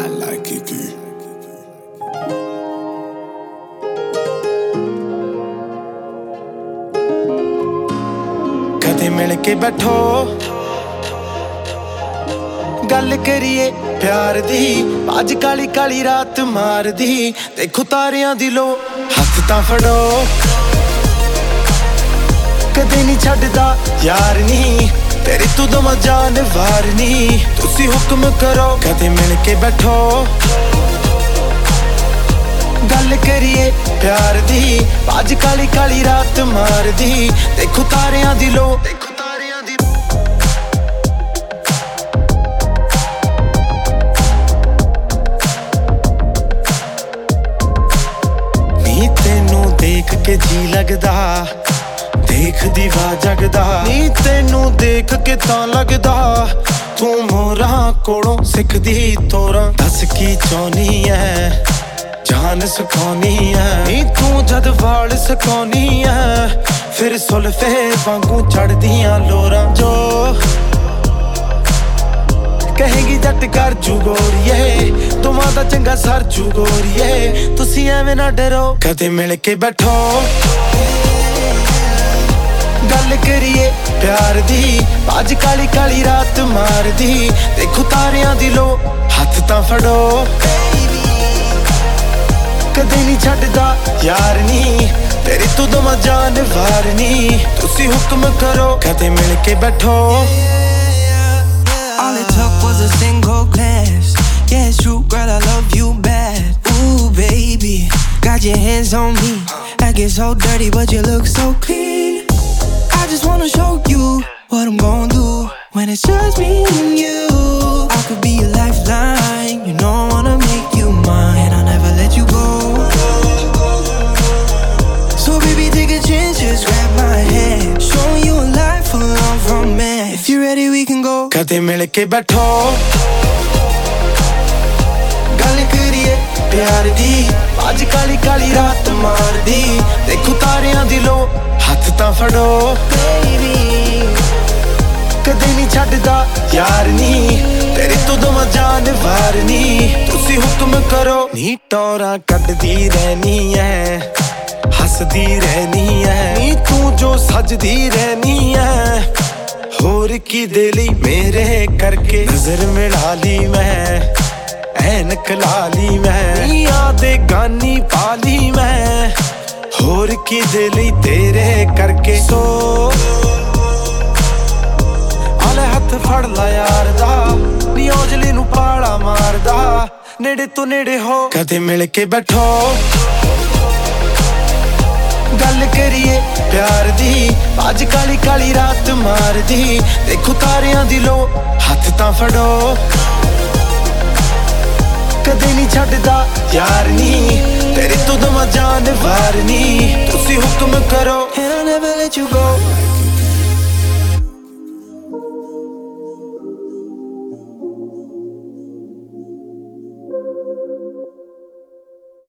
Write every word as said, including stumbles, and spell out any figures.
I like it good. कदे मिल के बैठो गल करिए प्यार दी अज काली काली रात मार दी देखो तारियां दी लो हथ तां फड़ो कदे नहीं छड्डदा यार नी तेरी तू दम जान वार नी तुसी हुक्म करो कदे मिल के बैठो गल करिए प्यार दी अज काली काली रात मार दी देखो तारियां दी लो नी तेनू देख के जी लगदा देख दीवा जगदा नी तेनू देख के तां लगदा तू मोरा कोलों सिखदी तोरा दस की चाहनी है जान सुखानी है नी तू जद वाल सुखानी है फिर सुल्फे वांगू चढ़दियां लोरा जो कहेगी जट कर जू गोरिए तुमां दा चंगा सर जू गोरिए तुसी एवें ना डरो कदे मिल के बैठो गल करिए प्यार दी अज काली काली रात मार दी देखो तारियां दी लो हथ तां फड़ो कदे नहीं छड्डदा यार नी तेरी तू दम जान वार नी तुसी हुक्म करो कदे मिल के बैठो All it took was a single glance. Yeah, it's true, girl, I love you bad. Ooh, baby, got your hands on me. I get so dirty, but you look so clean. I just wanna show you what I'm gon' do when it's just me and you. I could be a lifeline, you know I wanna make you mine, and I'll never let you go. So baby, take a chance, just grab my hand, showing you a life full of romance. If you're ready, we can go. कदे मिल के बैठो गल करिए प्यार दी अज काली काली रात मार दी देखो तारियां दी लो हथ तां फड़ो कदे नहीं छड्डदा यार नी तेरी तू दम जान वार नी तुसी हुक्म करो नी टोरा कड्डदी रहनी है हसदी रहनी है नी तू जो सजदी रहनी है होर की दिली मेरे करके नजर मिला ली मैं ऐनक ला ली मैं यादे गानी पाली मैं होर की दिली तेरे करके सो आले हथ फड़ ला यार दा नी औजली नू पाला मारदा नेड़े तो नेड़े हो कदे मिल के बैठो गल करिए प्यार दी अज काली काली रात मार दी देखो तारियां दी लो हथ तां फड़ो कदे नहीं छड्डदा यार नी तेरी तू दम जान वार नी तुसी हुक्म करो And I'll never let you go.